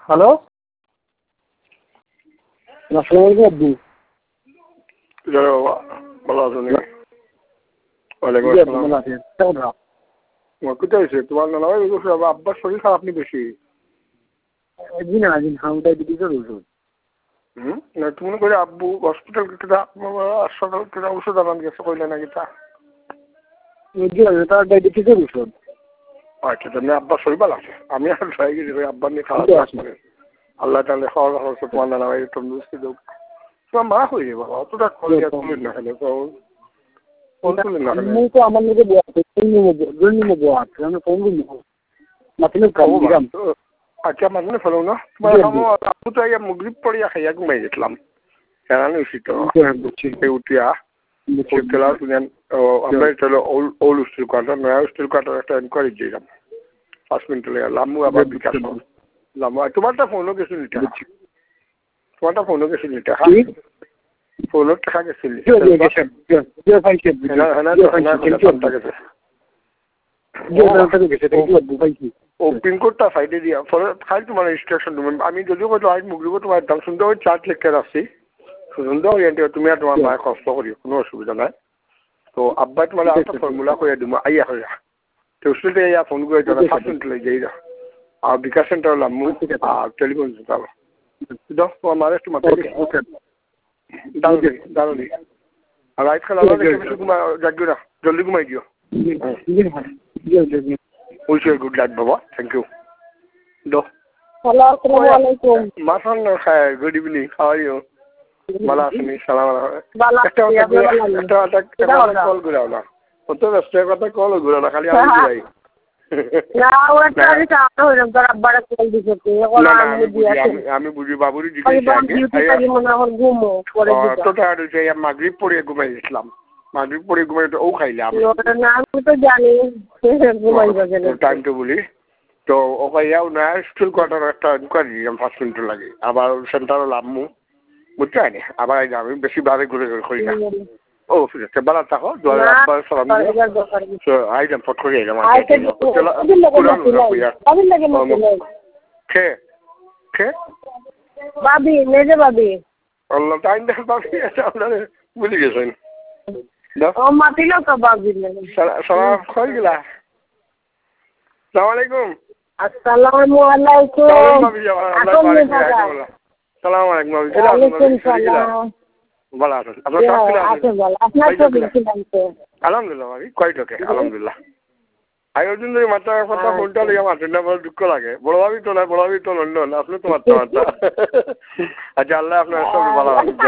Hello, আসসালামু আলাইকুম আব্বু। ভালো আছো নাকি? ওয়ালাইকুম আসসালাম। কোথায় হয়েছে তোমার নানা ভাই? আব্বার শরীর খারাপ নি বেশি? না তুমি করে আব্বু হসপিটাল হাসপাতাল ওষুধ আনান গেছে কইলে নাকি তা? ডায়াবেটিসের ওষুধ। আচ্ছা তুমি আব্বার শরীর ভালো আছে? আমি আর যাই গেছি আব্বার নিয়ে খারাপ করে আল্লাহ তাহলে খাওয়া হচ্ছে তোমার নানা ভাই তন্দুরস্তি দেব। তোমার মা হয়ে যাবে বাবা, অতটা করে তুলেন না খেলে তো তুলেন না খেলে। আমার লোকে আচ্ছা মানুষ ফেলো না তোমার আব্বু তো মুগরিব পড়িয়া খাইয়া ঘুমাই গেছিলাম হেরানি উচিত উঠিয়া উঠলা তুমি আমরা এটা হলো ওল্ড স্টিল কোয়ার্টার নয়া স্টিল কোয়ার্টার একটা এনকোয়ারি দিলাম 5 মিনিট লেগে লাম্বু আবার বিকাশ লাম্বু তোমারটা ফোনও গেছিল এটা তোমারটা ফোনও গেছিল এটা ফোনের টাকা গেছিল ও পিনকোডটা সাইডে দিয়া ফলে খাই তোমার রেজিস্ট্রেশন আমি যদিও কইতো আজ মুগরিব তোমার দাম শুনতে ওই চার্ট লেখতে আসছি সুন্দর তুমি আর তোমার মায়ের কষ্ট করি কোনো অসুবিধা নাই তো আব্বাই তোমার একটা ফর্মুলা করে দিব আইয়া হইয়া তো উসলে ইয়া ফোন করে জানা 5 মিনিট লেগে যাই আর বিকাশ সেন্টার হলাম আর টেলিফোন সেন্টার দাও তোমার মায়ের একটু মাথায় দাঁড়ানি আর রাইট খেলা বেশি ঘুমা জাগিও না জলদি ঘুমাই দিও গুড নাইট বাবা থ্যাংক ইউ দো good evening how are you ভালো আছেন সালাম একটা কল ঘুরাও না অত ব্যস্ত কথা কল ঘুরাও না খালি আমি ঘুরাই আমি বুঝি বাবুরি মাগরিব পড়িয়ে ঘুমাই গেছিলাম মাগরিব পড়ে ঘুমাই ও খাইলাম টাইম তো বলি তো ওখাইয়াও না স্কুল কোয়ার্টার একটা ইনকোয়ারি 5 মিনিট লাগে আবার সেন্টার লামু বুঝতে পারি আবার আমি বেশি ভাবে ঘুরে করি না ও ঠিক আছে ভালো থাকো আব্বার সালাম আইলাম ফট করে আইলাম খে খে ভাবি মেজে ভাবি আল্লাহ টাইম দেখে ভাবি আপনারা বুঝে গেছেন ও মাতিল তো ভাবি সালাম কই গেলা আসসালামু আলাইকুম আসসালামু আলাইকুম সালাম আলাইকুম ভালো আছেন আলহামদুলিল্লাহ ভাবি কয়টকে আলহামদুলিল্লাহ আয়োজন ধরে মাত্রা কথা ফোনটা লেগে মাতেন না বড় দুঃখ লাগে বড় ভাবি তো না বড় ভাবি তো লন্ডন আপনি তো মাত্রা আচ্ছা আল্লাহ আপনার সব ভালো